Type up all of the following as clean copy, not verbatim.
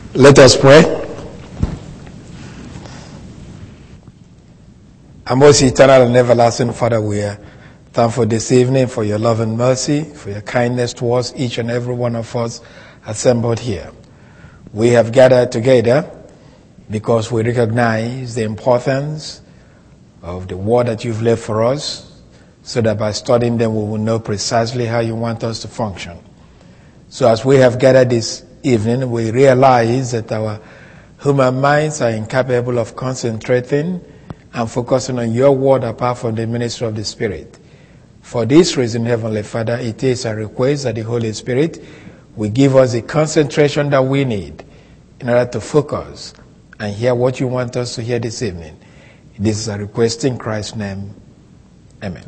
Let us pray. Our most eternal and everlasting Father, we are thankful this evening for your love and mercy, for your kindness towards each and every one of us assembled here. We have gathered together because we recognize the importance of the word that you've left for us, so that by studying them we will know precisely how you want us to function. So as we have gathered this evening, we realize that our human minds are incapable of concentrating and focusing on your word apart from the ministry of the Spirit. For this reason, Heavenly Father, it is a request that the Holy Spirit will give us the concentration that we need in order to focus and hear what you want us to hear this evening. This is a request in Christ's name. Amen.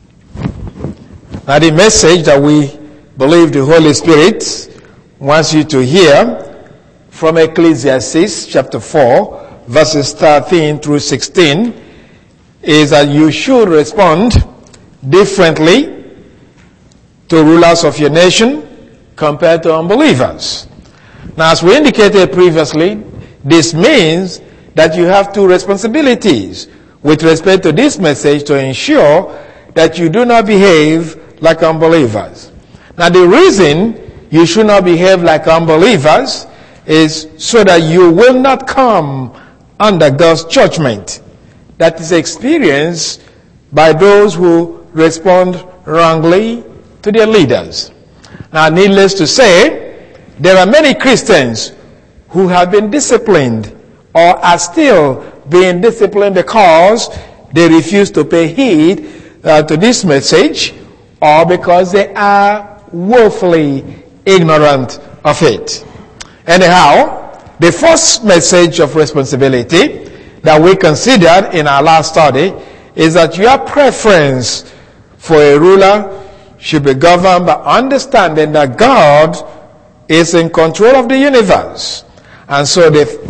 Now the message that we believe the Holy Spirit wants you to hear from Ecclesiastes chapter 4, verses 13 through 16, is that you should respond differently to rulers of your nation compared to unbelievers. Now, as we indicated previously, this means that you have two responsibilities with respect to this message to ensure that you do not behave like unbelievers. Now, the reason you should not behave like unbelievers is so that you will not come under God's judgment that is experienced by those who respond wrongly to their leaders. Now, needless to say, there are many Christians who have been disciplined or are still being disciplined because they refuse to pay heed to this message, or because they are woefully ignorant of it. Anyhow, the first message of responsibility that we considered in our last study is that your preference for a ruler should be governed by understanding that God is in control of the universe, and so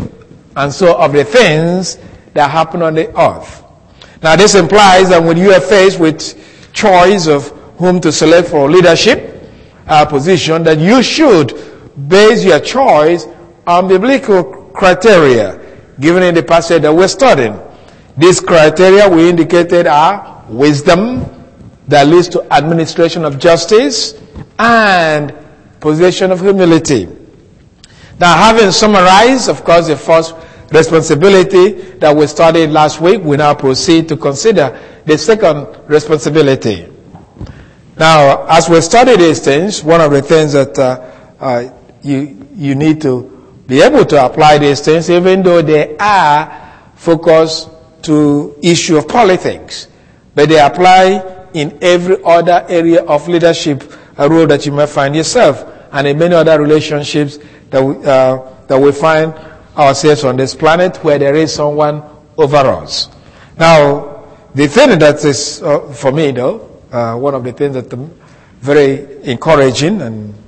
of the things that happen on the earth. Now, this implies that when you are faced with choice of whom to select for leadership position, that you should base your choice on biblical criteria given in the passage that we're studying. These criteria we indicated are wisdom that leads to administration of justice and possession of humility. Now, having summarized, of course, the first responsibility that we studied last week, we now proceed to consider the second responsibility. Now, as we study these things, one of the things that you need to be able to apply these things, even though they are focused to issue of politics, but they apply in every other area of leadership, a role that you may find yourself, and in many other relationships that we find ourselves on this planet where there is someone over us. Now, the thing that is, for me though, one of the things that very encouraging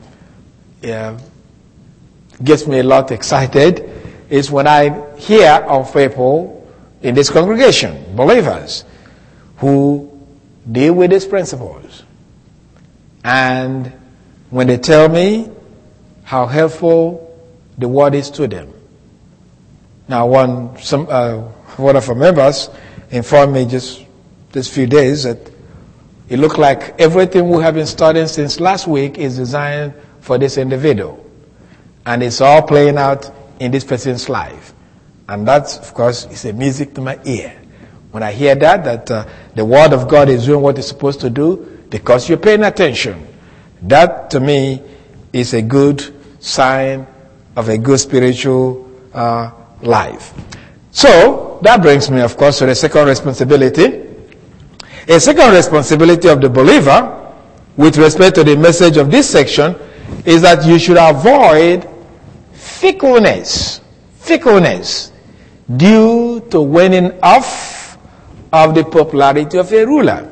and gets me a lot excited is when I hear of people in this congregation, believers, who deal with these principles. And when they tell me how helpful the word is to them. Now, one of our members informed me just this few days that it looked like everything we have been studying since last week is designed for this individual. And it's all playing out in this person's life. And that, of course, is a music to my ear. When I hear that the Word of God is doing what it's supposed to do because you're paying attention, that to me is a good sign of a good spiritual life. So, that brings me, of course, to the second responsibility. A second responsibility of the believer with respect to the message of this section is that you should avoid fickleness due to waning off of the popularity of a ruler.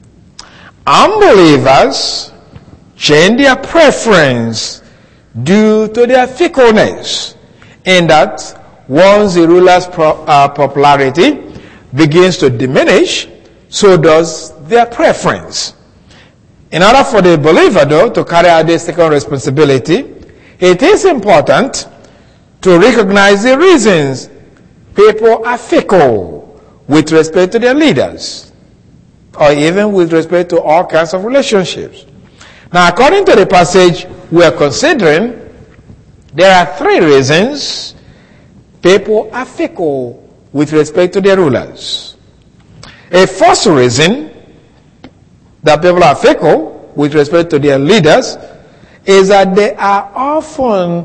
Unbelievers change their preference due to their fickleness, in that once the ruler's popularity begins to diminish, so does their preference. In order for the believer, though, to carry out this second responsibility, it is important to recognize the reasons people are fickle with respect to their leaders, or even with respect to all kinds of relationships. Now, according to the passage we are considering, there are 3 reasons people are fickle with respect to their rulers. A first reason that people are fickle with respect to their leaders is that they are often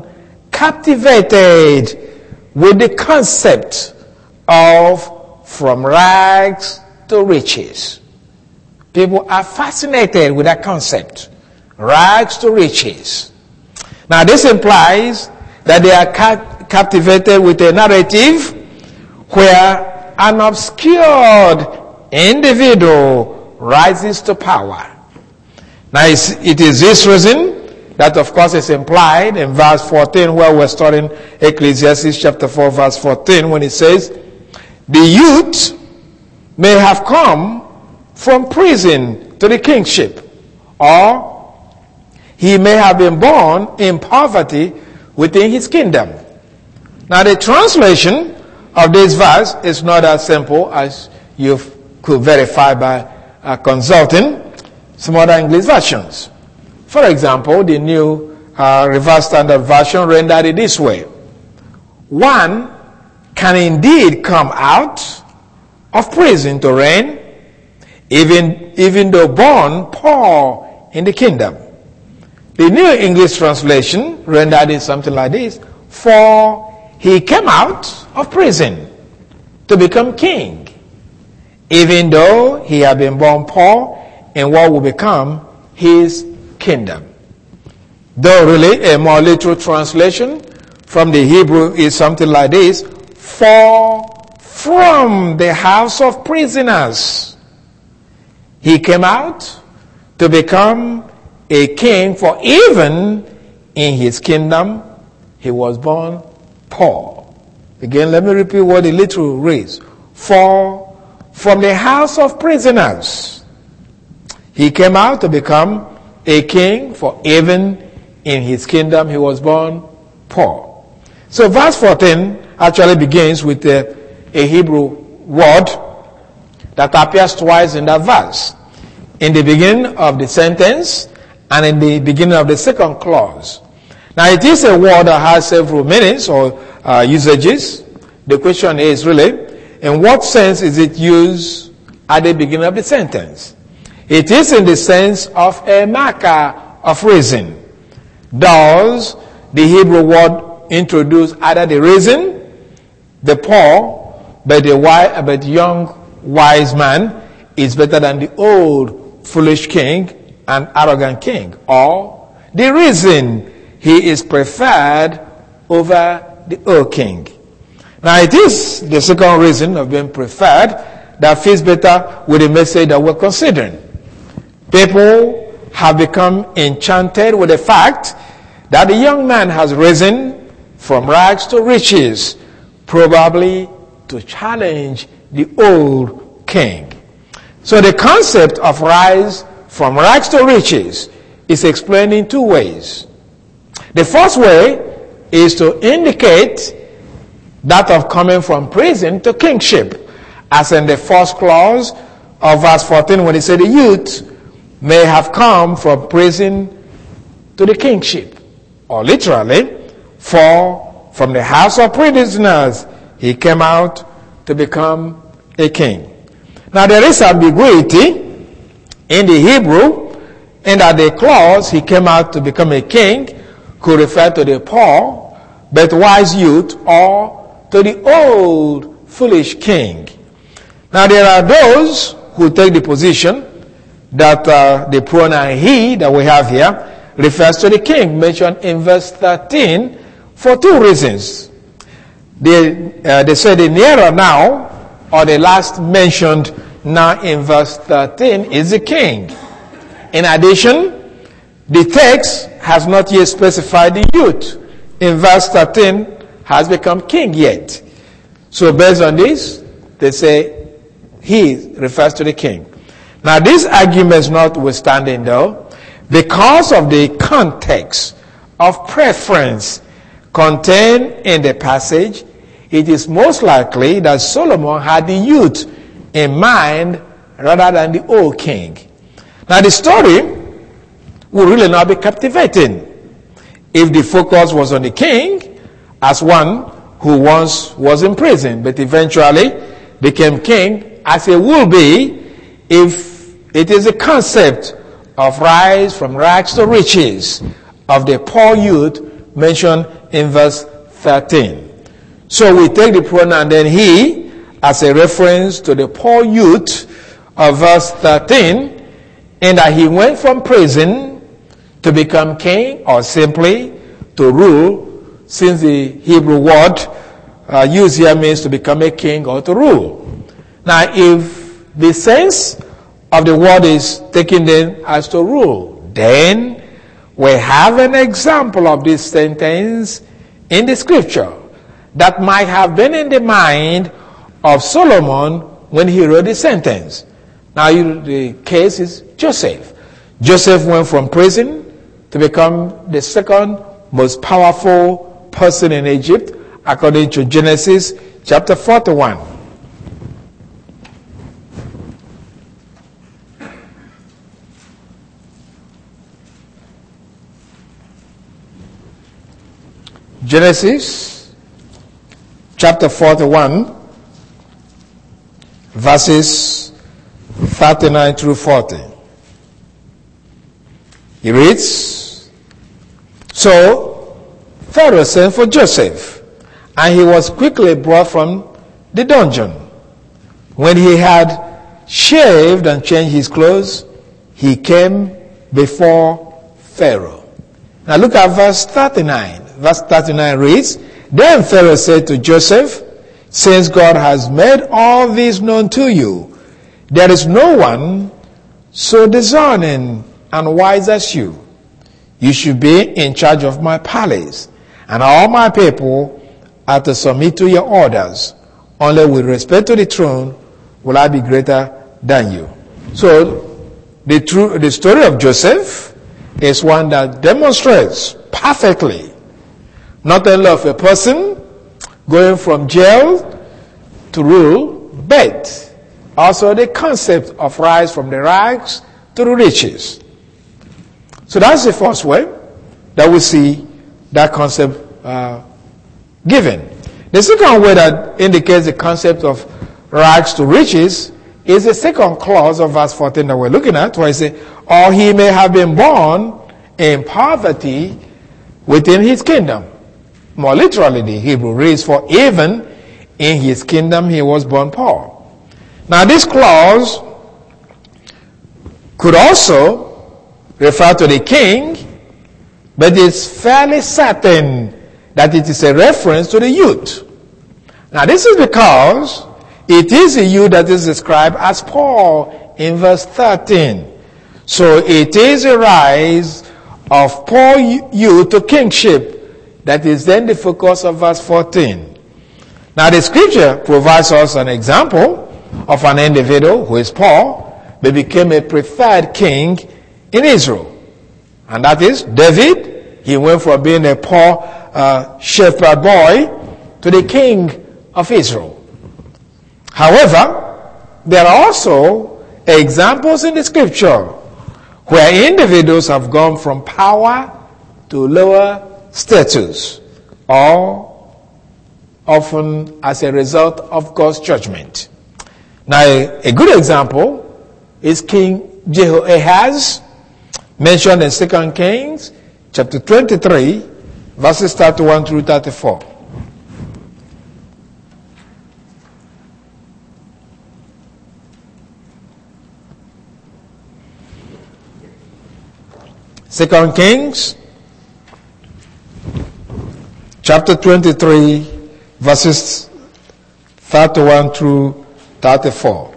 captivated with the concept of from rags to riches. People are fascinated with that concept, rags to riches. Now, this implies that they are captivated with a narrative where an obscured individual rises to power. Now, it is this reason that, of course, is implied in verse 14, where we're studying Ecclesiastes chapter 4, verse 14, when it says, the youth may have come from prison to the kingship, or he may have been born in poverty within his kingdom. Now, the translation of this verse is not as simple as you could verify by consulting some other English versions. For example, the New Revised Standard Version rendered it this way: one can indeed come out of prison to reign, even though born poor in the kingdom. The New English Translation rendered it something like this: for he came out of prison to become king, even though he had been born poor in what will become his kingdom. Though really a more literal translation from the Hebrew is something like this: for from the house of prisoners he came out to become a king, for even in his kingdom he was born poor. Again, let me repeat what the literal reads: for from the house of prisoners he came out to become a king, for even in his kingdom he was born poor. So verse 14 actually begins with a Hebrew word that appears twice in that verse, in the beginning of the sentence and in the beginning of the second clause. Now, it is a word that has several meanings or usages. The question is really, in what sense is it used at the beginning of the sentence? It is in the sense of a marker of reason. Does the Hebrew word introduce either the reason, the poor, but the young wise man is better than the old foolish king and arrogant king, or the reason he is preferred over the old king? Now, it is the second reason of being preferred that fits better with the message that we're considering. People have become enchanted with the fact that the young man has risen from rags to riches, probably to challenge the old king. So the concept of rise from rags to riches is explained in 2 ways. The first way is to indicate that of coming from prison to kingship, as in the first clause of verse 14 when it said the youth may have come from prison to the kingship, or literally, for from the house of prisoners he came out to become a king. Now, there is ambiguity in the Hebrew in that the clause he came out to become a king could refer to the poor but wise youth, or to the old foolish king. Now, there are those who take the position that the pronoun he that we have here refers to the king mentioned in verse 13 for 2 reasons. They say the nearer now, or the last mentioned now in verse 13, is the king. In addition, the text has not yet specified the youth in verse 13 has become king yet. So based on this, they say he refers to the king. Now, these arguments notwithstanding, though, because of the context of preference contained in the passage, it is most likely that Solomon had the youth in mind rather than the old king. Now the story would really not be captivating if the focus was on the king as one who once was in prison but eventually became king, as he will be if it is a concept of rise from rags to riches of the poor youth mentioned in verse 13. So we take the pronoun then he as a reference to the poor youth of verse 13, in that he went from prison to become king or simply to rule, since the Hebrew word used here means to become a king or to rule. Now if the sense of the word is taken then as to rule, then we have an example of this sentence in the scripture that might have been in the mind of Solomon when he wrote the sentence. Now the case is Joseph. Joseph went from prison to become the second most powerful person in Egypt according to Genesis chapter 41. Genesis chapter 41, verses 39 through 40. He reads, So Pharaoh sent for Joseph, and he was quickly brought from the dungeon. When he had shaved and changed his clothes, he came before Pharaoh. Now look at verse 39. Verse 39 reads, Then Pharaoh said to Joseph, Since God has made all this known to you, there is no one so discerning and wise as you. You should be in charge of my palace, and all my people are to submit to your orders. Only with respect to the throne will I be greater than you. So the story of Joseph is one that demonstrates perfectly not only of a person going from jail to rule, but also the concept of rise from the rags to the riches. So that's the first way that we see that concept given. The second way that indicates the concept of rags to riches is the second clause of verse 14 that we're looking at, where it says, Or he may have been born in poverty within his kingdom. More literally, the Hebrew reads, For even in his kingdom he was born poor. Now this clause could also refer to the king, but it's fairly certain that it is a reference to the youth. Now this is because it is a youth that is described as poor in verse 13. So it is a rise of poor youth to kingship that is then the focus of verse 14. Now the scripture provides us an example of an individual who is poor but became a preferred king in Israel. And that is David. He went from being a poor shepherd boy to the king of Israel. However, there are also examples in the scripture where individuals have gone from power to lower status, or often as a result of God's judgment. Now, a good example is King Jehoahaz, mentioned in 2 Kings chapter 23, verses 31 through 34. Second Kings chapter 23, verses 31 through 34.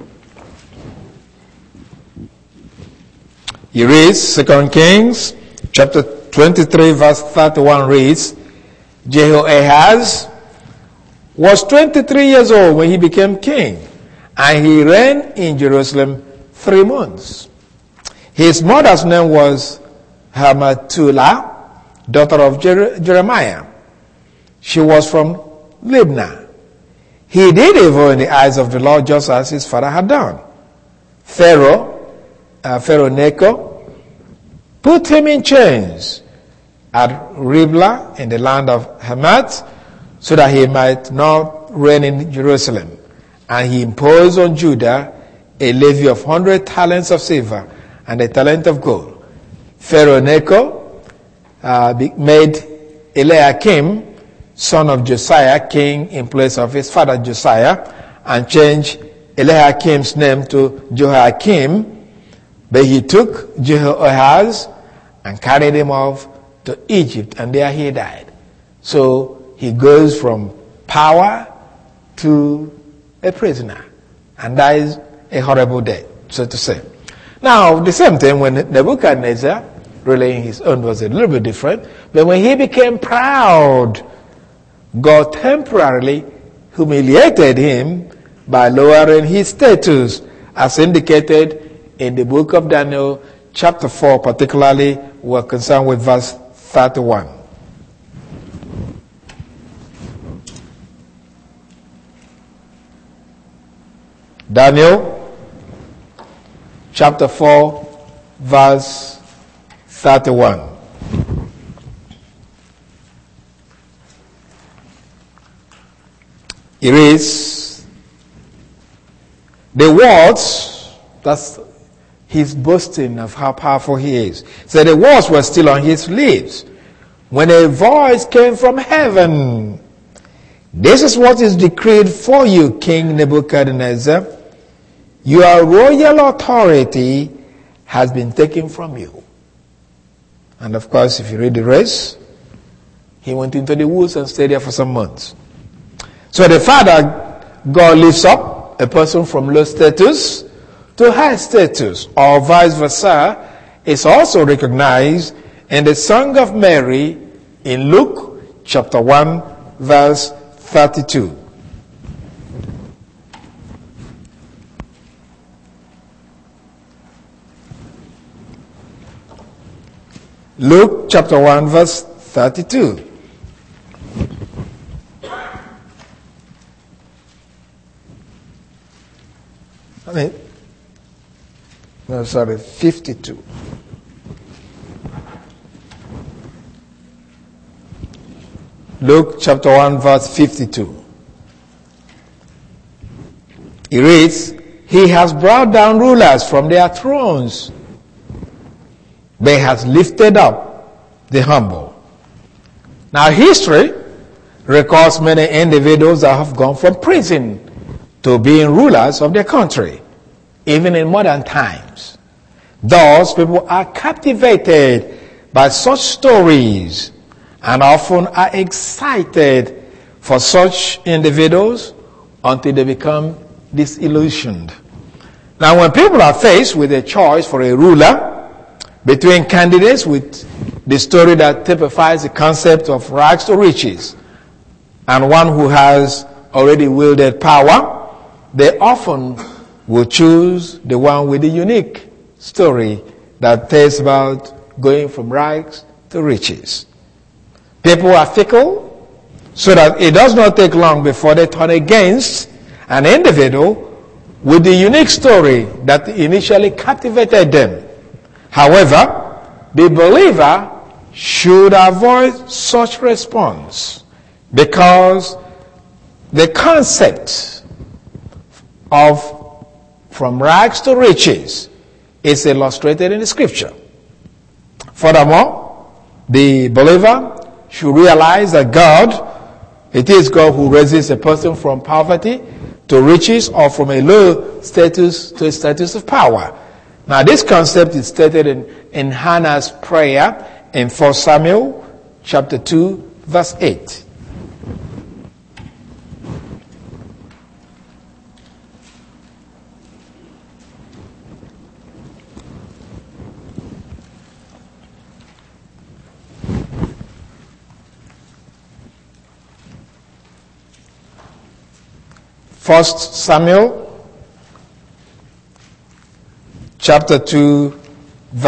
He reads, 2 Kings chapter 23, verse 31 reads, Jehoahaz was 23 years old when he became king, and he reigned in Jerusalem 3 months. His mother's name was Hamatullah, daughter of Jeremiah. She was from Libnah. He did evil in the eyes of the Lord, just as his father had done. Pharaoh Necho, put him in chains at Riblah in the land of Hamath, so that he might not reign in Jerusalem. And he imposed on Judah a levy of 100 talents of silver and a talent of gold. Pharaoh Necho made Eliakim, son of Josiah, king in place of his father Josiah, and changed Eliakim's name to Jehoiakim. But he took Jehoahaz and carried him off to Egypt, and there he died. So he goes from power to a prisoner and dies a horrible death, so to say. Now, the same thing when Nebuchadnezzar, really in his own was a little bit different, but when he became proud, God temporarily humiliated him by lowering his status, as indicated in the book of Daniel, chapter 4, particularly we're concerned with verse 31. Daniel, chapter 4, verse 31. It reads, the words, that's his boasting of how powerful he is. So the words were still on his lips when a voice came from heaven. This is what is decreed for you, King Nebuchadnezzar. Your royal authority has been taken from you. And of course, if you read the rest, he went into the woods and stayed there for some months. So the Father, God lifts up a person from low status to high status, or vice versa, is also recognized in the Song of Mary in Luke chapter 1, verse 32. Luke chapter 1, verse 32. No, sorry, 52. Luke chapter 1, verse 52. It reads, he has brought down rulers from their thrones, but he has lifted up the humble. Now history records many individuals that have gone from prison to being rulers of their country, even in modern times. Thus, people are captivated by such stories and often are excited for such individuals until they become disillusioned. Now, when people are faced with a choice for a ruler between candidates with the story that typifies the concept of rags to riches and one who has already wielded power, they often will choose the one with the unique story that tells about going from rags to riches. People are fickle, so that it does not take long before they turn against an individual with the unique story that initially captivated them. However, the believer should avoid such response, because the concept of from rags to riches is illustrated in the scripture. Furthermore, the believer should realize that it is God who raises a person from poverty to riches, or from a low status to a status of power. Now, this concept is stated in Hannah's prayer in 1 Samuel chapter 2, verse 8. First Samuel chapter 2,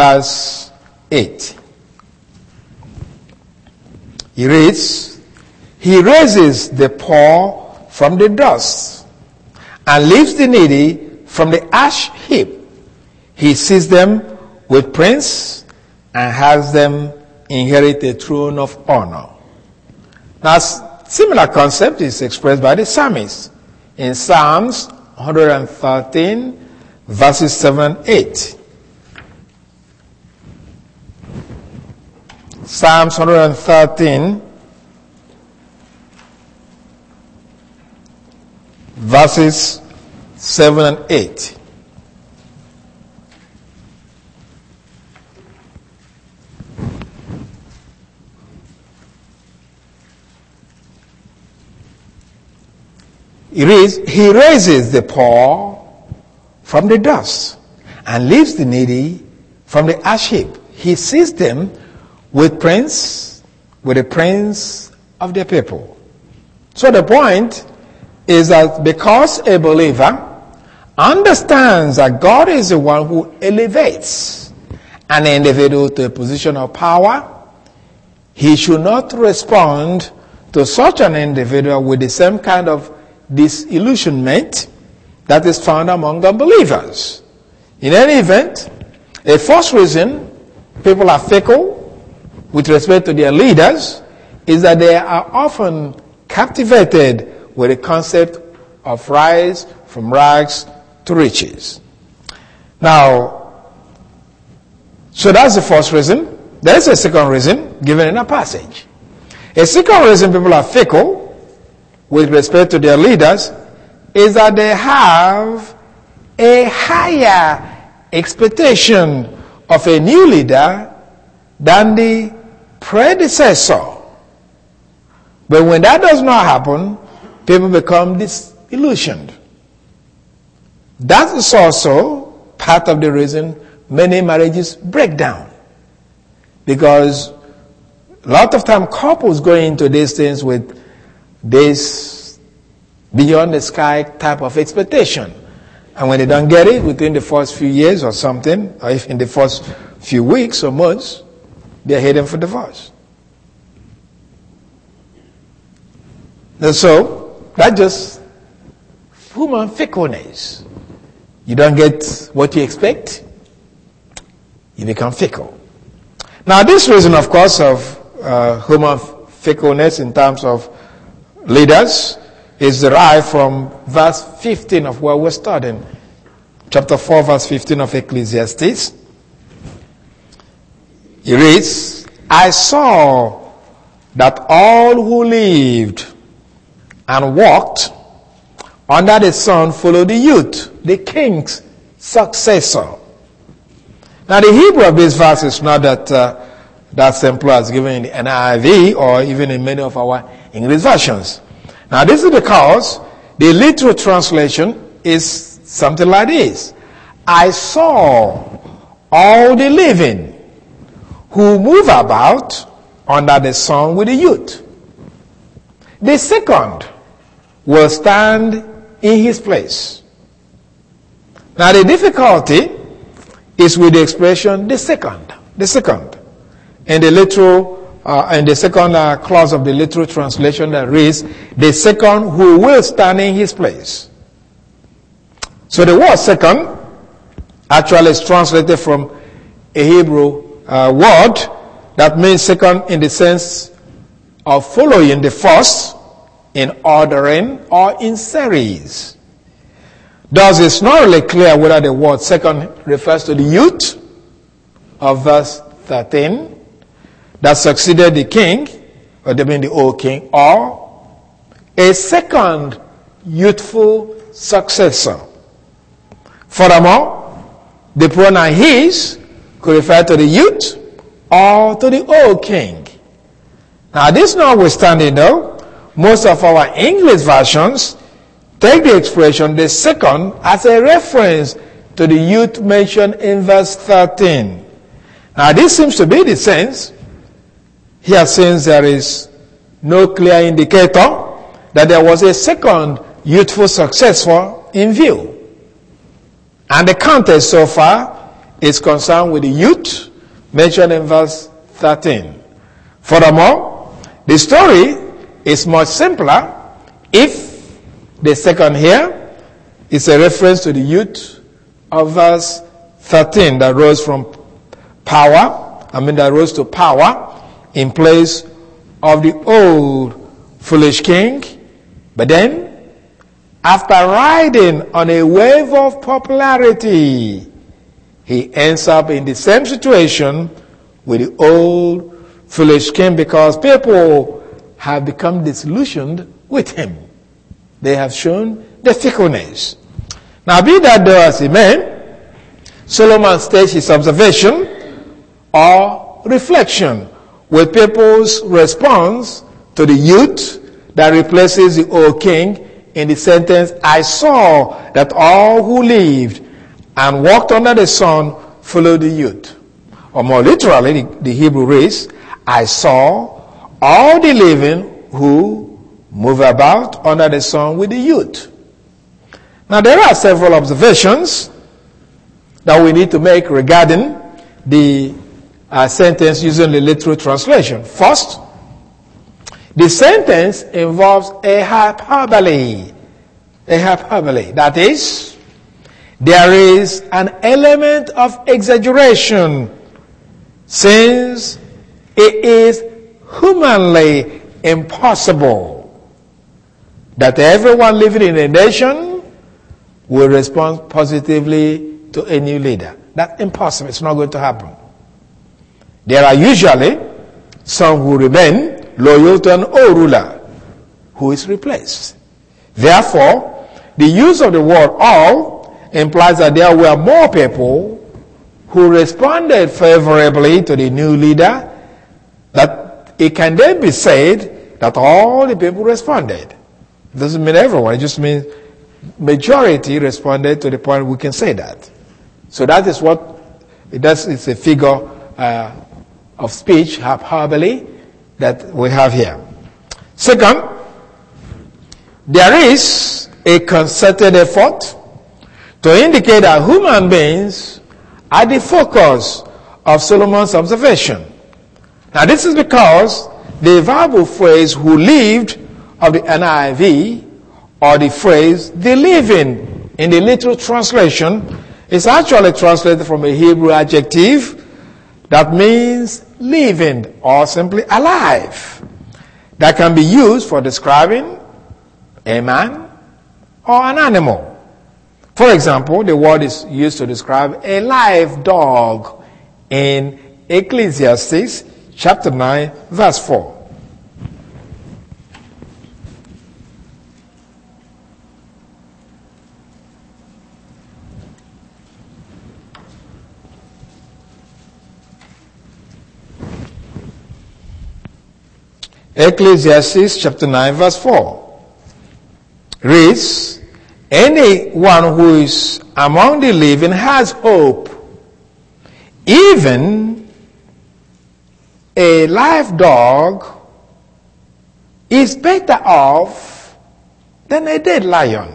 verse 8. He reads, He raises the poor from the dust and lifts the needy from the ash heap. He sees them with prince and has them inherit a throne of honor. Now, similar concept is expressed by the psalmist in Psalms 113, verses 7 and 8. Psalms 113, verses 7 and 8. He raises the poor from the dust and lifts the needy from the ash heap. He sees them with the prince of their people. So the point is that because a believer understands that God is the one who elevates an individual to a position of power, he should not respond to such an individual with the same kind of disillusionment that is found among unbelievers. In any event, a first reason people are fickle with respect to their leaders is that they are often captivated with the concept of rise from rags to riches. Now, so that's the first reason. There is a second reason given in a passage. A second reason people are fickle with respect to their leaders is that they have a higher expectation of a new leader than the predecessor. But when that does not happen, people become disillusioned. That is also part of the reason many marriages break down. Because a lot of time couples go into these things with this beyond the sky type of expectation. And when they don't get it within the first few years or something, or if in the first few weeks or months, they're heading for divorce. And so, that's just human fickleness. You don't get what you expect, you become fickle. Now, this reason, of course, of human fickleness in terms of leaders is derived from verse 15 of where we're studying. Chapter 4, verse 15 of Ecclesiastes. It reads, I saw that all who lived and walked under the sun followed the youth, the king's successor. Now the Hebrew of this verse is not that simple as given in the NIV or even in many of our English versions. Now this is because the literal translation is something like this. I saw all the living who move about under the sun with the youth. The second will stand in his place. Now the difficulty is with the expression the second. In the literal in the second clause of the literal translation that reads, the second who will stand in his place. So the word second actually is translated from a Hebrew word that means second in the sense of following the first in ordering or in series. Thus it's not really clear whether the word second refers to the youth of verse 13 that succeeded the king, or they mean the old king, or a second youthful successor. Furthermore, the pronoun his could refer to the youth or to the old king. Now this notwithstanding though, most of our English versions take the expression the second as a reference to the youth mentioned in verse 13. Now this seems to be the sense here, since there is no clear indicator that there was a second youthful successor in view. And the context so far is concerned with the youth mentioned in verse 13. Furthermore, the story is much simpler if the second here is a reference to the youth of verse 13 that rose to power in place of the old foolish king. But then, after riding on a wave of popularity, he ends up in the same situation with the old foolish king because people have become disillusioned with him. They have shown their fickleness. Now, be that though as it may, Solomon states his observation or reflection with people's response to the youth that replaces the old king in the sentence, I saw that all who lived and walked under the sun followed the youth. Or more literally, the Hebrew reads, I saw all the living who move about under the sun with the youth. Now there are several observations that we need to make regarding the sentence using the literal translation. First, the sentence involves a hyperbole. A hyperbole. That is, there is an element of exaggeration since it is humanly impossible that everyone living in a nation will respond positively to a new leader. That's impossible. It's not going to happen. There are usually some who remain loyal to an old ruler who is replaced. Therefore, the use of the word all implies that there were more people who responded favorably to the new leader, that it can then be said that all the people responded. It doesn't mean everyone, it just means majority responded to the point we can say that. So that is what it does. It's a figure of speech, hyperbole, that we have here. Second, there is a concerted effort to indicate that human beings are the focus of Solomon's observation. Now this is because the verbal phrase who lived of the NIV, or the phrase the living in the literal translation, is actually translated from a Hebrew adjective that means living or simply alive, that can be used for describing a man or an animal. For example, the word is used to describe a live dog in Ecclesiastes chapter 9 verse 4. Ecclesiastes chapter 9 verse 4 reads, anyone who is among the living has hope. Even a live dog is better off than a dead lion.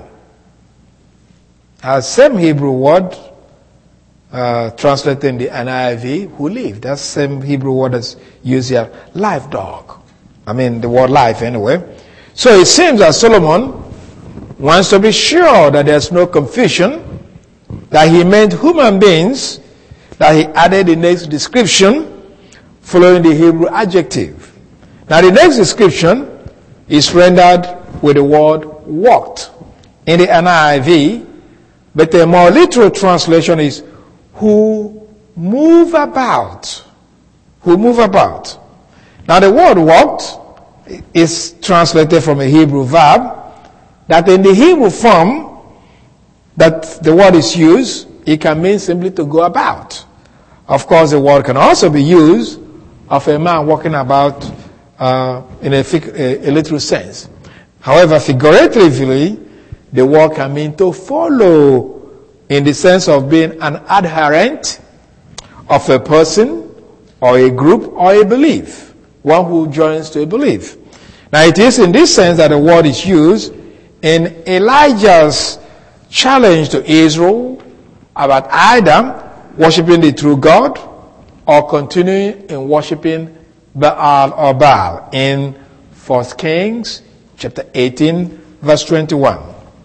Same Hebrew word translated in the NIV, who lived. That same Hebrew word is used here, live dog. I mean, the word life anyway. So it seems that Solomon wants to be sure that there's no confusion, that he meant human beings, that he added the next description following the Hebrew adjective. Now the next description is rendered with the word walked in the NIV, but a more literal translation is who move about. Who move about. Now the word walked is translated from a Hebrew verb that in the Hebrew form that the word is used, it can mean simply to go about. Of course, the word can also be used of a man walking about in a literal sense. However, figuratively, the word can mean to follow in the sense of being an adherent of a person or a group or a belief. One who joins to a belief. Now it is in this sense that the word is used in Elijah's challenge to Israel about either worshiping the true God or continuing in worshiping Baal or Baal in 1 Kings chapter 18, verse 21.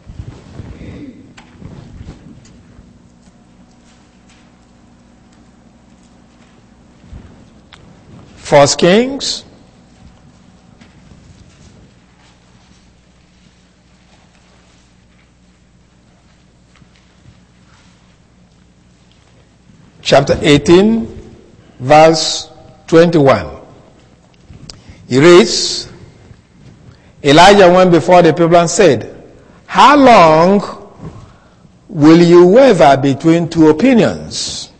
First Kings chapter 18, verse 21. He reads, Elijah went before the people and said, how long will you waver between two opinions?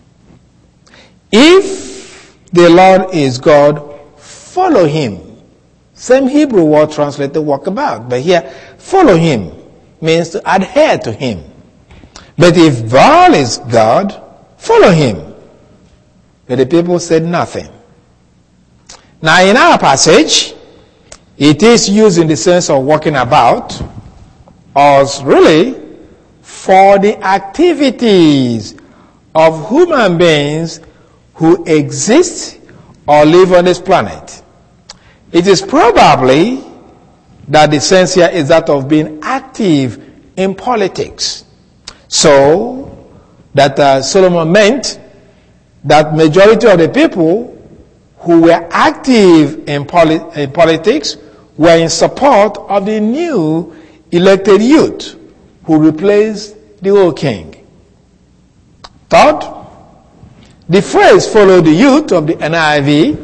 If the Lord is God, follow him. Same Hebrew word translated walk about, but here follow him means to adhere to him. But if Baal is God, follow him. But the people said nothing. Now in our passage, it is used in the sense of walking about, or really for the activities of human beings who exist or live on this planet. It is probably that the sense here is that of being active in politics. So that Solomon meant that majority of the people who were active in politics were in support of the new elected youth who replaced the old king. Third, the phrase follow the youth of the NIV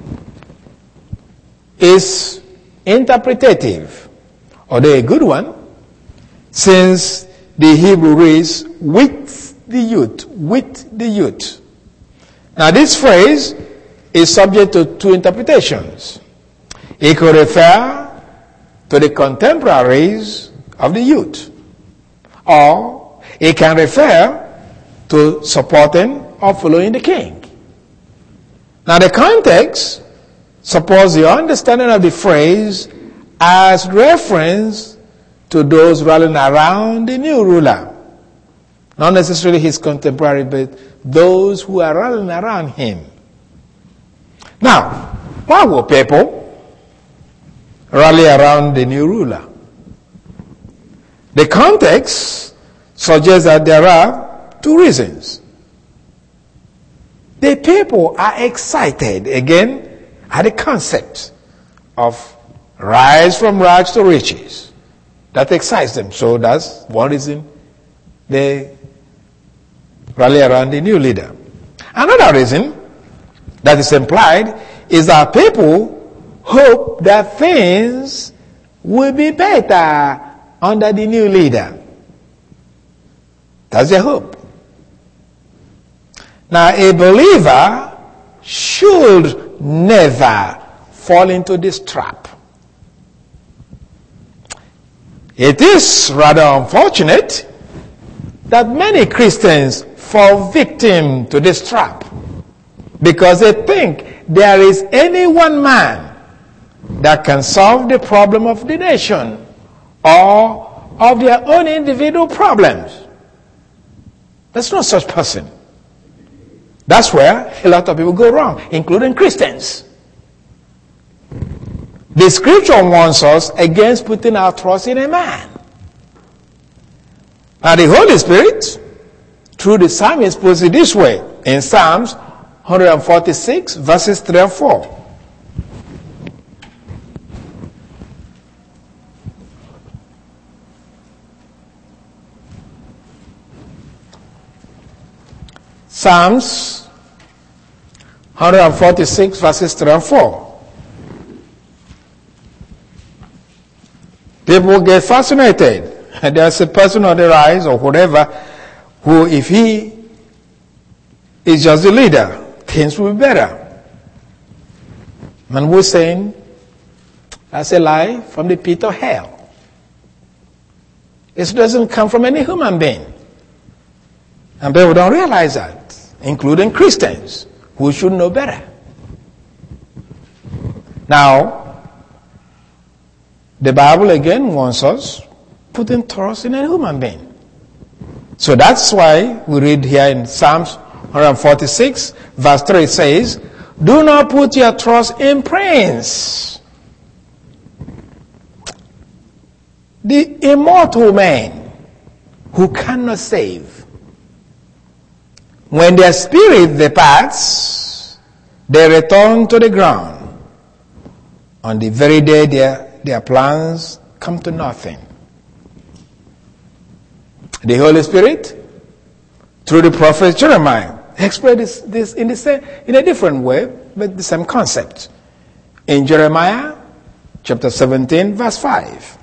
is interpretative, although a good one, since the Hebrew reads with the youth, with the youth. Now this phrase is subject to two interpretations. It could refer to the contemporaries of the youth, or it can refer to supporting or following the king. Now the context supports the understanding of the phrase as reference to those rallying around the new ruler. Not necessarily his contemporary, but those who are rallying around him. Now, why will people rally around the new ruler? The context suggests that there are two reasons. The people are excited again at the concept of rise from rags to riches. That excites them. So that's one reason they rally around the new leader. Another reason that is implied is that people hope that things will be better under the new leader. That's their hope. Now, a believer should never fall into this trap. It is rather unfortunate that many Christians fall victim to this trap because they think there is any one man that can solve the problem of the nation or of their own individual problems. There's no such person. That's where a lot of people go wrong, including Christians. The scripture warns us against putting our trust in a man. And the Holy Spirit, through the psalmist, puts it this way in Psalms 146, verses 3 and 4. Psalms 146, verses 3 and 4. People get fascinated. And there's a person on the rise or whatever who, if he is just the leader, things will be better. And we're saying that's a lie from the pit of hell. It doesn't come from any human being. And people don't realize that, including Christians who should know better. Now, the Bible again warns us putting trust in a human being. So that's why we read here in Psalms 146, verse 3 says, do not put your trust in prince, the immortal man who cannot save. When their spirit departs, they return to the ground. On the very day their plans come to nothing. The Holy Spirit, through the prophet Jeremiah, expressed this in a different way, but the same concept. In Jeremiah chapter 17, verse 5.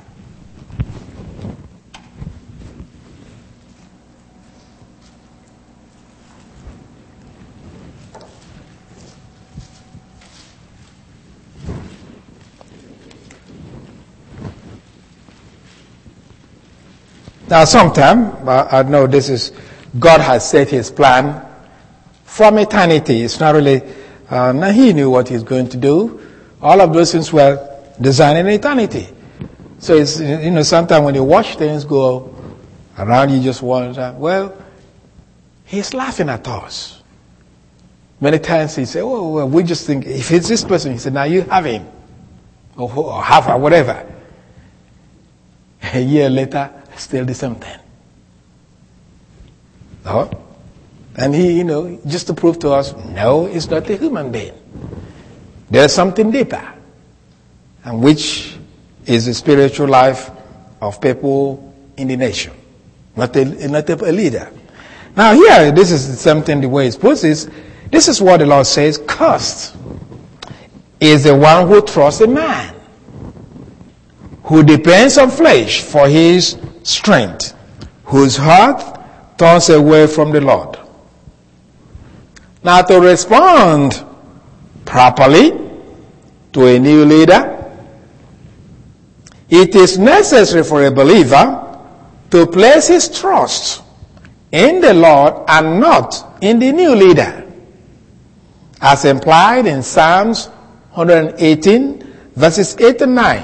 Now, sometime, I know this is, God has set his plan from eternity. It's not really, now he knew what he's going to do. All of those things were designed in eternity. So it's, sometimes when you watch things go around, you just wonder, well, he's laughing at us. Many times he said, oh, well, we just think, if it's this person, he said, now you have him. Or have her, whatever. A year later, still the same thing. Oh. And he, just to prove to us, no, it's not a human being. There's something deeper, and which is the spiritual life of people in the nation, not a leader. Now here, this is something the way it's put is, this is what the Lord says, cursed is the one who trusts a man, who depends on flesh for his strength, whose heart turns away from the Lord. Now, to respond properly to a new leader, it is necessary for a believer to place his trust in the Lord and not in the new leader, as implied in Psalms 118, verses 8 and 9.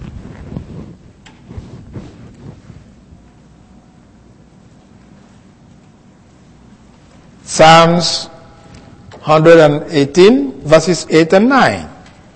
Psalms 118, verses 8 and 9.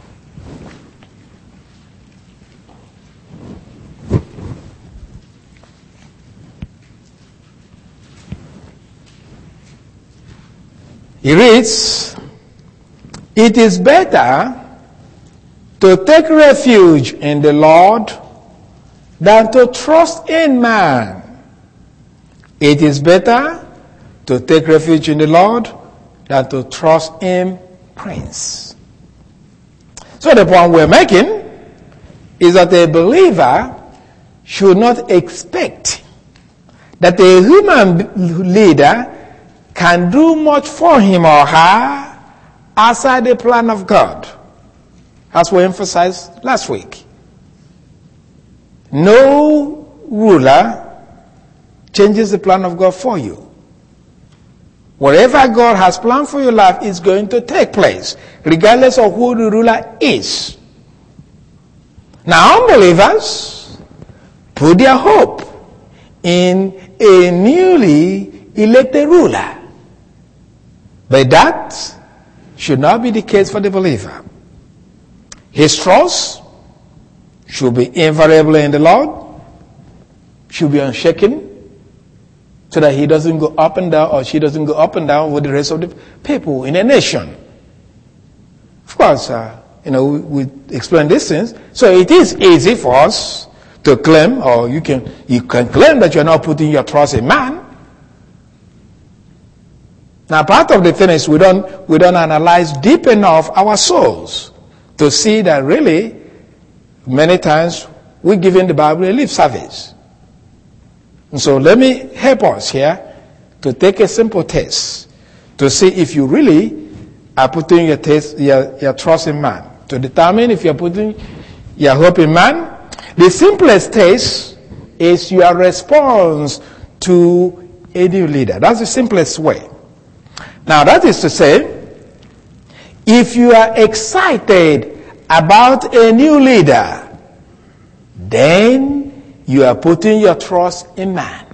He reads, "It is better to take refuge in the Lord than to trust in man. It is better to take refuge in the Lord than to trust in prince." So the point we're making is that a believer should not expect that a human leader can do much for him or her outside the plan of God, as we emphasized last week. No ruler changes the plan of God for you. Whatever God has planned for your life is going to take place, regardless of who the ruler is. Now, unbelievers put their hope in a newly elected ruler. But that should not be the case for the believer. His trust should be invariably in the Lord, should be unshaken, so that he doesn't go up and down, or she doesn't go up and down with the rest of the people in a nation. Of course, we explain these things. So it is easy for us to claim, or you can claim that you're not putting your trust in man. Now, part of the thing is we don't analyze deep enough our souls to see that really, many times, we're giving the Bible a lip service. And so let me help us here to take a simple test to see if you really are putting your trust in man. To determine if you're putting your hope in man, the simplest test is your response to a new leader. That's the simplest way. Now, that is to say, if you are excited about a new leader, then you are putting your trust in man.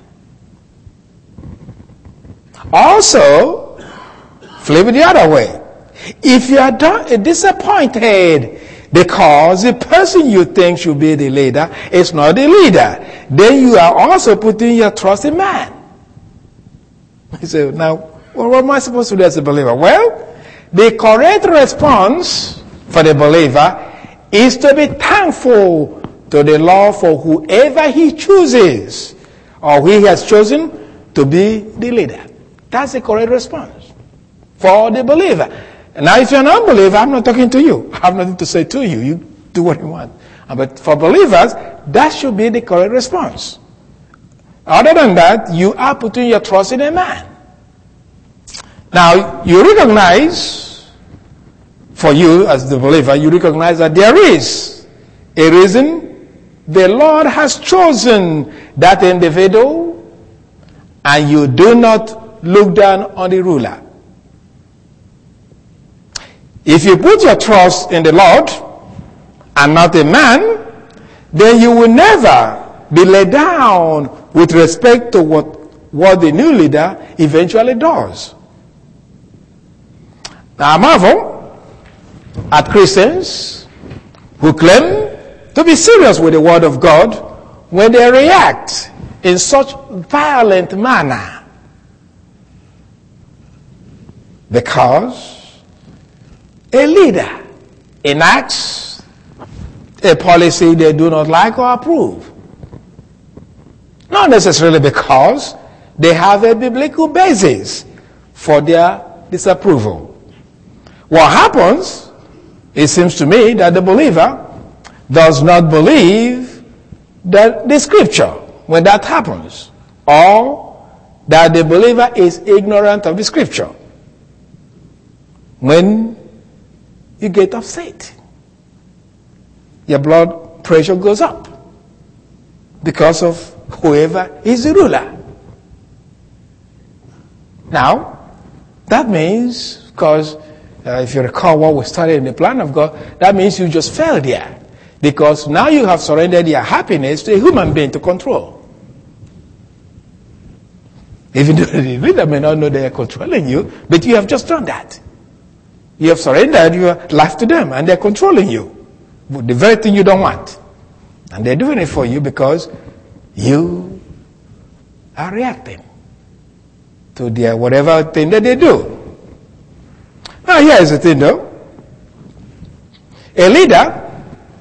Also, flip it the other way. If you are disappointed Because the person you think should be the leader is not the leader. Then you are also putting your trust in man. You say, now, what am I supposed to do as a believer? Well, the correct response for the believer is to be thankful to the Lord for whoever he chooses or he has chosen to be the leader. That's the correct response for the believer. Now, if you're an unbeliever, I'm not talking to you. I have nothing to say to you. You do what you want. But for believers, that should be the correct response. Other than that, you are putting your trust in a man. Now, you recognize, for you as the believer, you recognize that there is a reason the Lord has chosen that individual, and you do not look down on the ruler. If you put your trust in the Lord and not a man, then you will never be let down with respect to what the new leader eventually does. Now, I marvel at Christians who claim to be serious with the Word of God when they react in such violent manner. Because a leader enacts a policy they do not like or approve. Not necessarily because they have a biblical basis for their disapproval. What happens, it seems to me, that the believer does not believe the scripture when that happens, or that the believer is ignorant of the scripture. When you get upset, your blood pressure goes up because of whoever is the ruler. Now, that means, because if you recall what we studied in the plan of God, that means you just fell there. Because now you have surrendered your happiness to a human being to control. Even though the leader may not know they are controlling you, but you have just done that. You have surrendered your life to them, and they're controlling you. The very thing you don't want. And they're doing it for you because you are reacting to their whatever thing that they do. Now, here's the thing, though. A leader,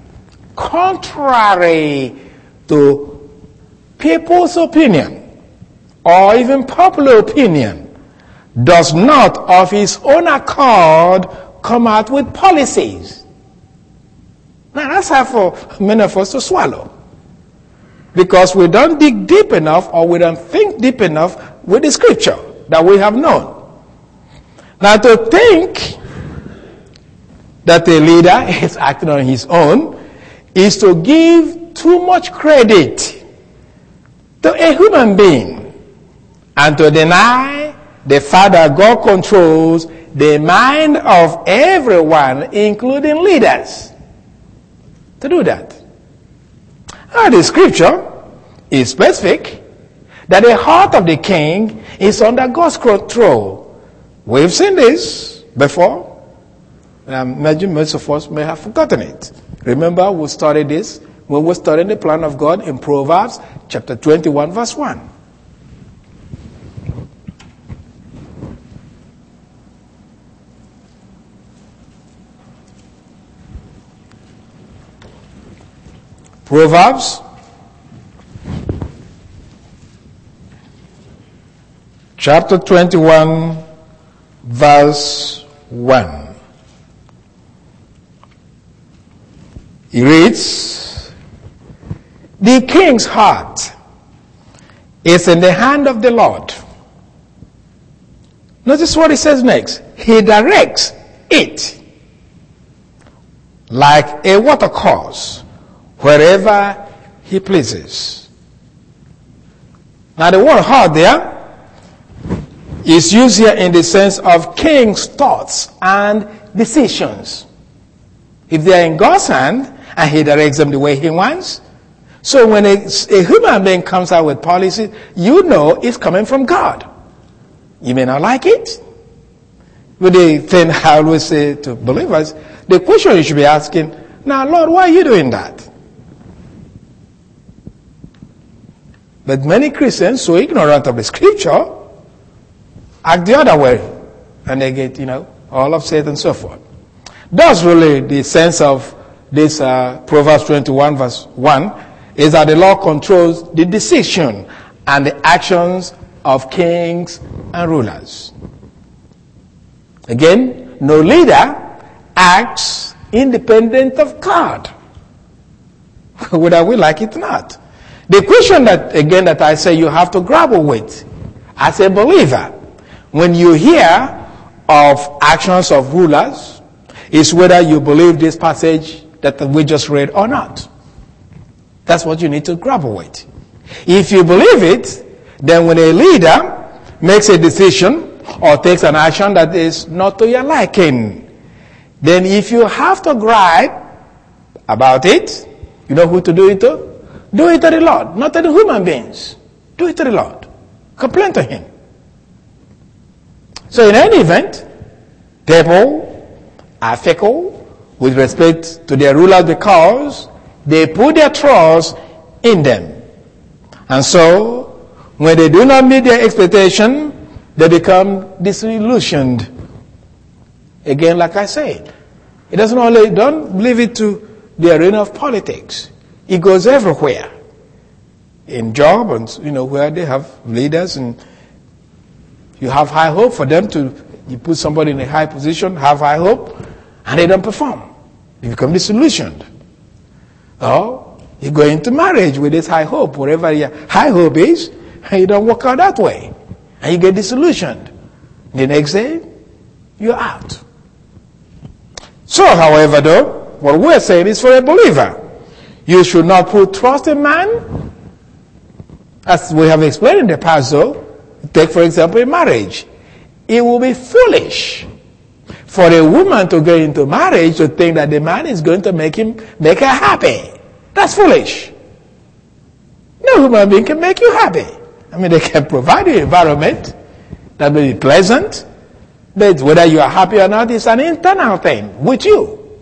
contrary to people's opinion, or even popular opinion, does not of his own accord come out with policies. Now, that's hard for many of us to swallow. Because we don't dig deep enough, or we don't think deep enough with the scripture that we have known. Now, to think that a leader is acting on his own is to give too much credit to a human being and to deny the fact that God controls the mind of everyone, including leaders. To do that. Now, the scripture is specific that the heart of the king is under God's control. We've seen this before. I imagine most of us may have forgotten it. Remember, we studied this when we studied the plan of God in Proverbs chapter 21, verse 1. Proverbs chapter 21, verse 1. He reads, "The king's heart is in the hand of the Lord." Notice what he says next. He directs it like a watercourse wherever he pleases. Now, the word heart there is used here in the sense of king's thoughts and decisions. If they are in God's hand and he directs them the way he wants, so when a human being comes out with policy, you know it's coming from God. You may not like it. But the thing I always say to believers, the question you should be asking, Now, Lord, why are you doing that? But many Christians, so ignorant of the scripture, act the other way. And they get, all upset and so forth. That's really the sense of this Proverbs 21 verse 1, is that the law controls the decision and the actions of kings and rulers. Again, no leader acts independent of God, whether we like it or not. The question that I say you have to grapple with as a believer when you hear of actions of rulers is whether you believe this passage that we just read or not. That's what you need to grapple with. If you believe it, then when a leader makes a decision or takes an action that is not to your liking, then if you have to gripe about it, you know who to do it to? Do it to the Lord, not to the human beings. Do it to the Lord. Complain to Him. So in any event, people are fickle with respect to their rulers because they put their trust in them. And so, when they do not meet their expectation, they become disillusioned. Again, like I said, it doesn't only, don't leave it to the arena of politics. It goes everywhere. In job and, where they have leaders and you have high hope for them you put somebody in a high position, have high hope, and they don't perform. You become disillusioned. Or you go into marriage with this high hope, wherever your high hope is, and you don't work out that way. And you get disillusioned. The next day, you're out. So, however, though, what we're saying is for a believer, you should not put trust in man. As we have explained in the past, though, take, for example, in marriage. It will be foolish for a woman to go into marriage to think that the man is going to make her happy. That's foolish. No human being can make you happy. I mean, they can provide you an environment that will be pleasant, but whether you are happy or not is an internal thing with you.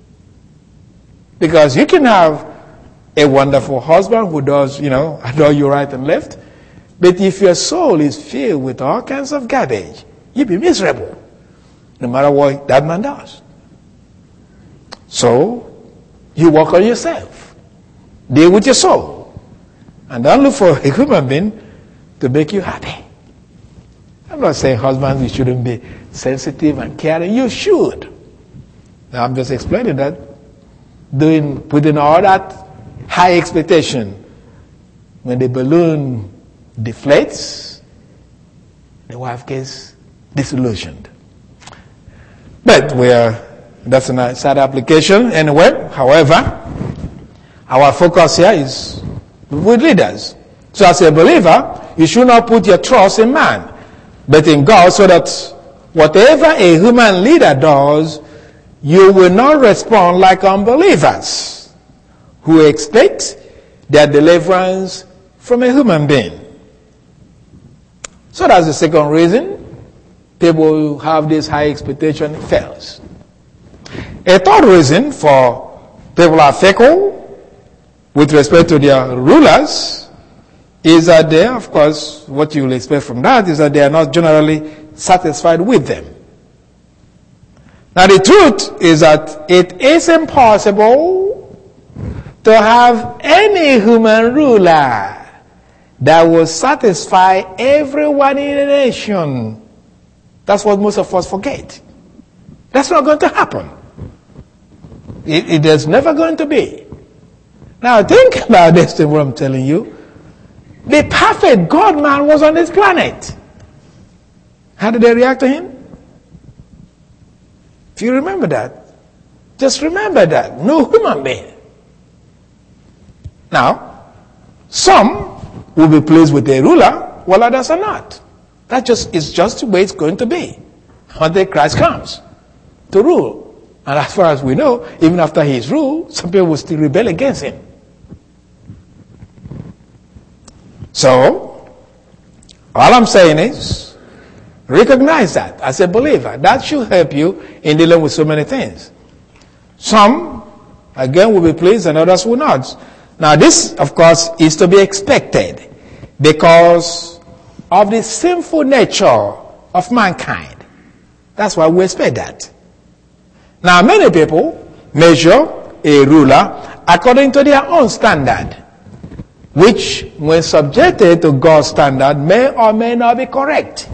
Because you can have a wonderful husband who does, adore you right and left, but if your soul is filled with all kinds of garbage, you'll be miserable, no matter what that man does. So, you work on yourself. Deal with your soul. And don't look for a human being to make you happy. I'm not saying husbands, you shouldn't be sensitive and caring. You should. Now, I'm just explaining that. Putting all that high expectation, when the balloon deflates, the wife gets disillusioned. But that's a sad application anyway. However, our focus here is with leaders. So as a believer, you should not put your trust in man, but in God, so that whatever a human leader does, you will not respond like unbelievers who expect their deliverance from a human being. So that's the second reason people who have this high expectation fails. A third reason for people are fickle with respect to their rulers is that they, of course, what you will expect from that is that they are not generally satisfied with them. Now the truth is that it is impossible to have any human ruler that will satisfy everyone in a nation. That's what most of us forget. That's not going to happen. It is never going to be. Now think about this thing, what I'm telling you. The perfect God-man was on this planet. How did they react to him? If you remember that, just remember that. No human being. Now, some will be pleased with their ruler, while others are not. It's just the way it's going to be until Christ comes to rule. And as far as we know, even after his rule, some people will still rebel against him. So, all I'm saying is, recognize that as a believer. That should help you in dealing with so many things. Some Again, will be pleased and others will not. Now this, of course, is to be expected because of the sinful nature of mankind. That's why we expect that. Now many people measure a ruler according to their own standard, which when subjected to God's standard may or may not be correct.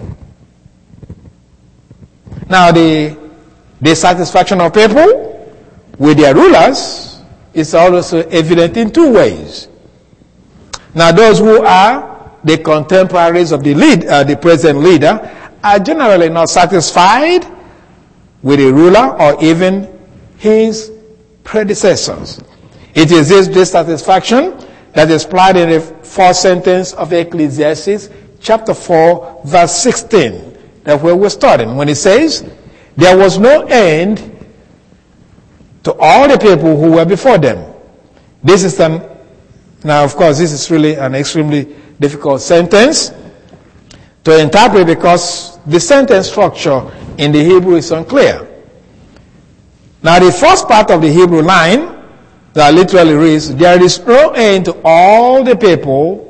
Now the dissatisfaction of people with their rulers is also evident in two ways. Now those who are the contemporaries of the present leader are generally not satisfied with the ruler or even his predecessors. It is this dissatisfaction that is implied in the fourth sentence of Ecclesiastes chapter 4 verse 16. That's where we're starting. When it says, there was no end to all the people who were before them. Now of course this is really an extremely difficult sentence to interpret because the sentence structure in the Hebrew is unclear. Now the first part of the Hebrew line that literally reads, there is no end to all the people,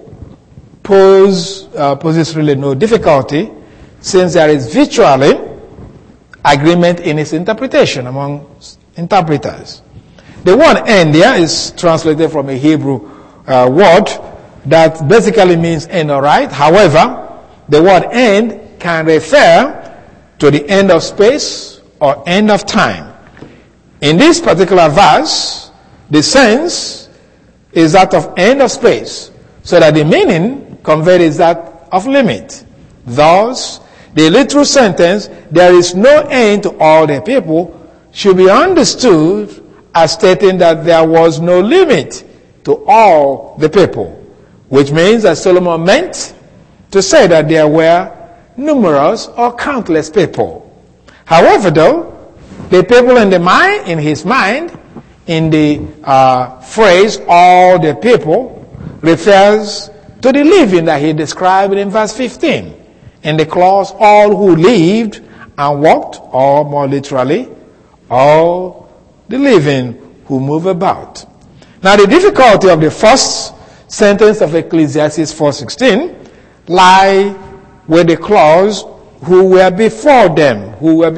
poses really no difficulty, since there is virtually agreement in its interpretation among interpreters. The word end there is translated from a Hebrew word that basically means end or right. However, the word end can refer to the end of space or end of time. In this particular verse, the sense is that of end of space, so that the meaning conveyed is that of limit. Thus, the literal sentence, there is no end to all the people, should be understood as stating that there was no limit to all the people, which means that Solomon meant to say that there were numerous or countless people. However, though, the people in his mind, in the phrase all the people, refers to the living that he described in verse 15. In the clause all who lived and walked, or more literally, all the living who move about. Now the difficulty of the first sentence of Ecclesiastes 4:16 lie with the clause who were before them.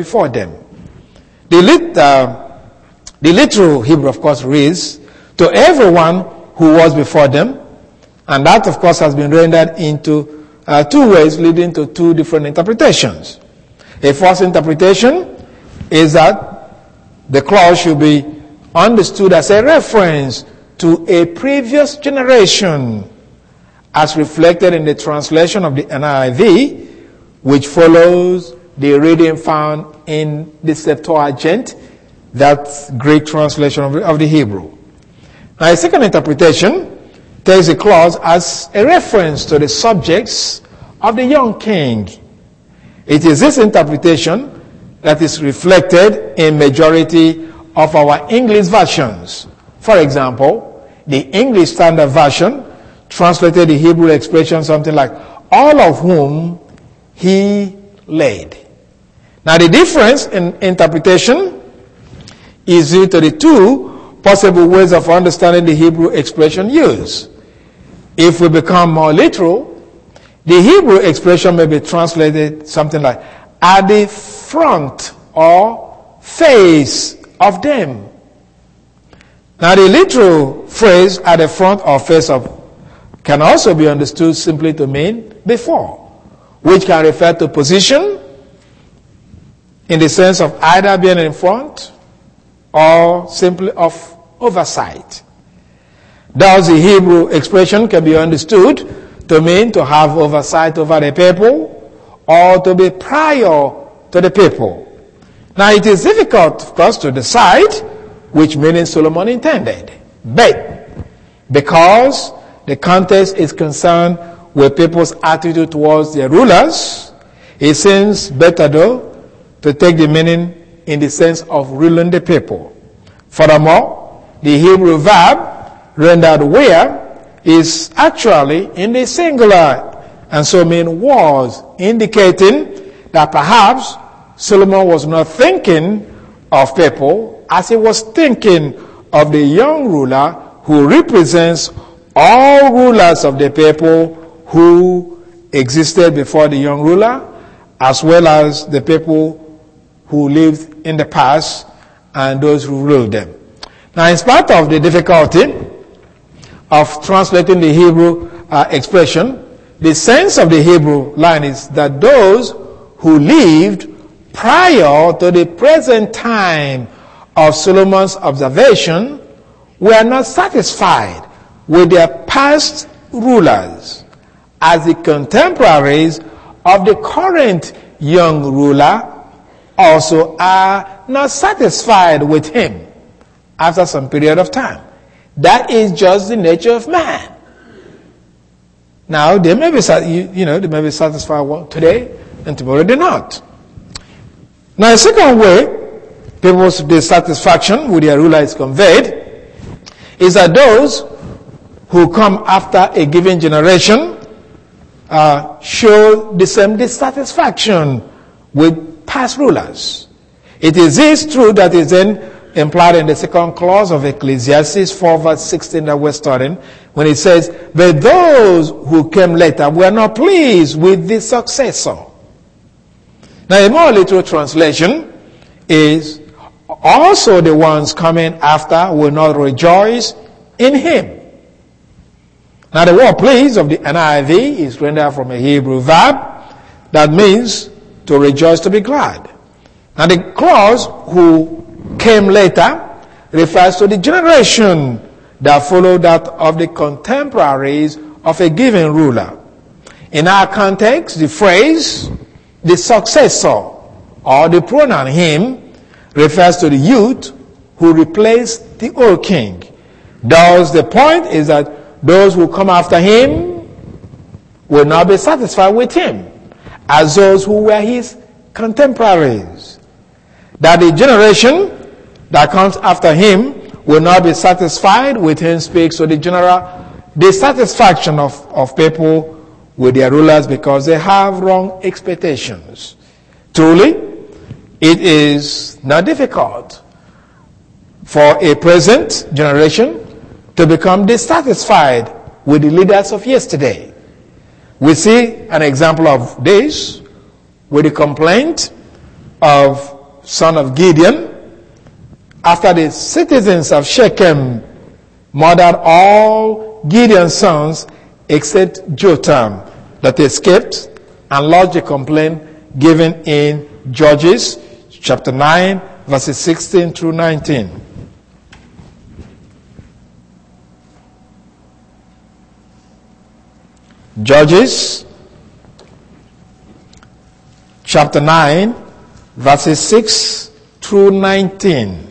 The literal Hebrew, of course, reads, to everyone who was before them, and that, of course, has been rendered into two ways, leading to two different interpretations. A first interpretation is that the clause should be understood as a reference to a previous generation, as reflected in the translation of the NIV, which follows the reading found in the Septuagint, that Greek translation of the Hebrew. Now, a second interpretation takes the clause as a reference to the subjects of the young king. It is this interpretation that is reflected in majority of our English versions. For example, the English Standard Version translated the Hebrew expression something like, all of whom he led. Now, the difference in interpretation is due to the two possible ways of understanding the Hebrew expression used. If we become more literal, the Hebrew expression may be translated something like, at the front or face of them. Now the literal phrase, at the front or face of, can also be understood simply to mean before, which can refer to position in the sense of either being in front or simply of oversight. Thus, the Hebrew expression can be understood to mean to have oversight over the people or to be prior to the people. Now, it is difficult, of course, to decide which meaning Solomon intended. But because the context is concerned with people's attitude towards their rulers, it seems better, though, to take the meaning in the sense of ruling the people. Furthermore, the Hebrew verb rendered were is actually in the singular, and so mean was, indicating that perhaps Solomon was not thinking of people as he was thinking of the young ruler who represents all rulers of the people who existed before the young ruler, as well as the people who lived in the past and those who ruled them. Now, in spite of the difficulty of translating the Hebrew expression, the sense of the Hebrew line is that those who lived prior to the present time of Solomon's observation were not satisfied with their past rulers, as the contemporaries of the current young ruler also are not satisfied with him after some period of time. That is just the nature of man. Now, they may be, they may be satisfied today, and tomorrow they're not. Now, a second way people's dissatisfaction with their ruler is conveyed is that those who come after a given generation show the same dissatisfaction with past rulers. It is this truth that is then implied in the second clause of Ecclesiastes 4 verse 16 that we're studying, when it says, "But those who came later were not pleased with the successor." Now, a more literal translation is, "Also the ones coming after will not rejoice in him." Now, the word "please" of the NIV is rendered from a Hebrew verb that means to rejoice, to be glad. And the clause "who came later" refers to the generation that followed that of the contemporaries of a given ruler. In our context, the phrase "the successor" or the pronoun "him" refers to the youth who replaced the old king. Thus, the point is that those who come after him will not be satisfied with him as those who were his contemporaries. That the generation that comes after him will not be satisfied with him speaks to the general dissatisfaction of people with their rulers because they have wrong expectations. Truly, it is not difficult for a present generation to become dissatisfied with the leaders of yesterday. We see an example of this with the complaint of son of Gideon after the citizens of Shechem murdered all Gideon's sons except Jotham, that escaped and lodged a complaint given in Judges chapter 9 verses 16 through 19. Judges chapter 9 verses 6 through 19.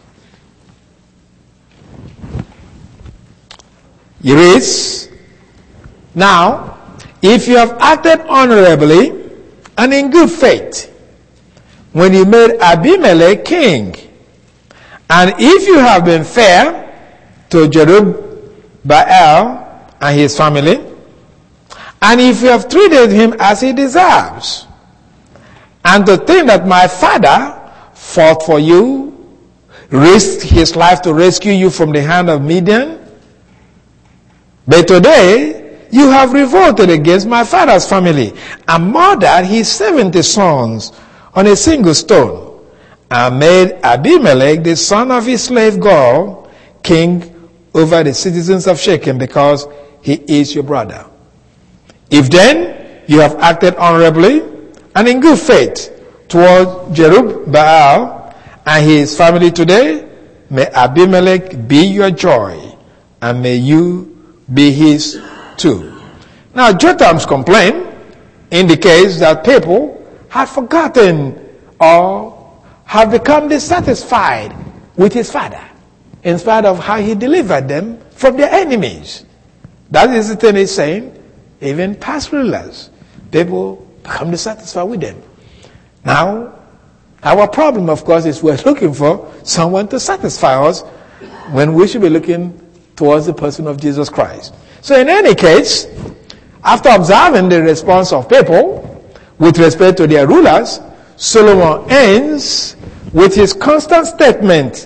It reads, "Now, if you have acted honorably and in good faith when you made Abimelech king, and if you have been fair to Jerubbaal and his family, and if you have treated him as he deserves, and to think that my father fought for you, risked his life to rescue you from the hand of Midian, but today you have revolted against my father's family and murdered his 70 sons on a single stone, and made Abimelech, the son of his slave girl, king over the citizens of Shechem, because he is your brother. If then you have acted honorably and in good faith toward Jerubbaal and his family today, may Abimelech be your joy, and may you be his too." Now, Jotham's complaint indicates that people have forgotten or have become dissatisfied with his father, in spite of how he delivered them from their enemies. That is the thing he's saying. Even past rulers, people become dissatisfied with them. Now, our problem, of course, is we're looking for someone to satisfy us when we should be looking towards the person of Jesus Christ. So in any case, after observing the response of people with respect to their rulers, Solomon ends with his constant statement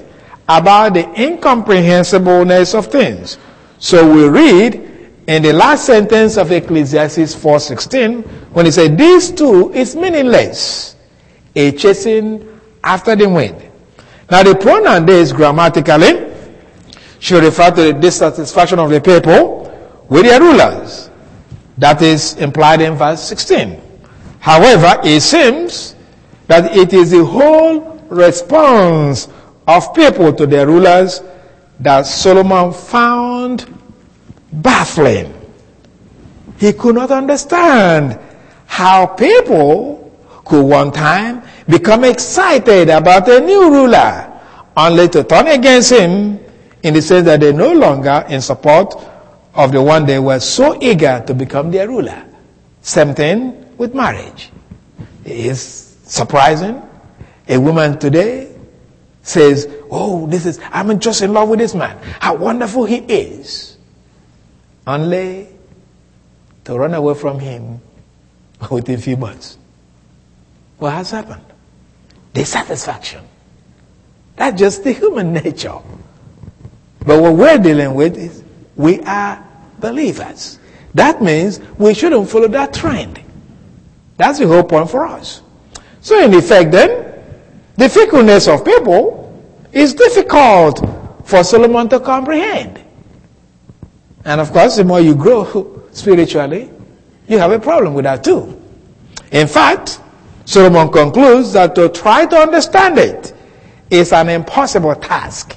about the incomprehensibleness of things. So we read in the last sentence of Ecclesiastes 4:16, when he said, "This too is meaningless, a chasing after the wind." Now the pronoun there is grammatically should refer to the dissatisfaction of the people with their rulers. That is implied in verse 16. However, it seems that it is the whole response of people to their rulers that Solomon found baffling. He could not understand how people could one time become excited about a new ruler only to turn against him, in the sense that they're no longer in support of the one they were so eager to become their ruler. Same thing with marriage. It is surprising. A woman today says, "Oh, I'm just in love with this man. How wonderful he is." Only to run away from him within a few months. What has happened? Dissatisfaction. That's just the human nature. But what we're dealing with is we are believers. That means we shouldn't follow that trend. That's the whole point for us. So in effect then, the fickleness of people is difficult for Solomon to comprehend. And of course, the more you grow spiritually, you have a problem with that too. In fact, Solomon concludes that to try to understand it is an impossible task.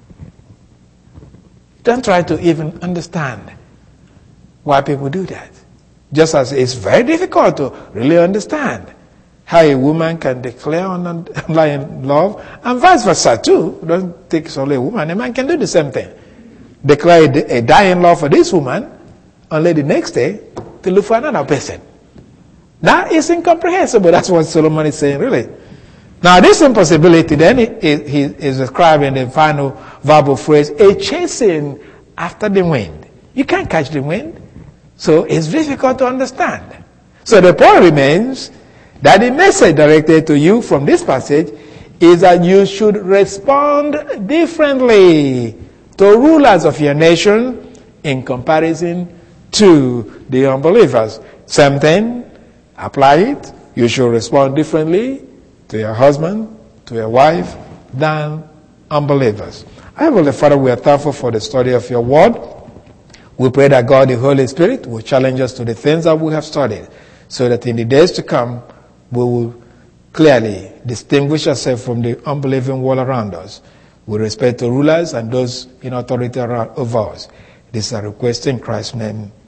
Don't try to even understand why people do that. Just as it's very difficult to really understand how a woman can declare underlying love, and vice versa too. Don't think it's only a woman. A man can do the same thing. Declare a dying love for this woman, only the next day to look for another person. That is incomprehensible. That's what Solomon is saying, really. Now, this impossibility then he is described in the final verbal phrase, a chasing after the wind. You can't catch the wind, so it's difficult to understand. So the point remains that the message directed to you from this passage is that you should respond differently to rulers of your nation in comparison to the unbelievers. Same thing, apply it. You should respond differently to your husband, to your wife, than unbelievers. Heavenly Father, we are thankful for the study of your word. We pray that God, the Holy Spirit, will challenge us to the things that we have studied, so that in the days to come, we will clearly distinguish ourselves from the unbelieving world around us with respect to rulers and those in authority over us. This is a request in Christ's name.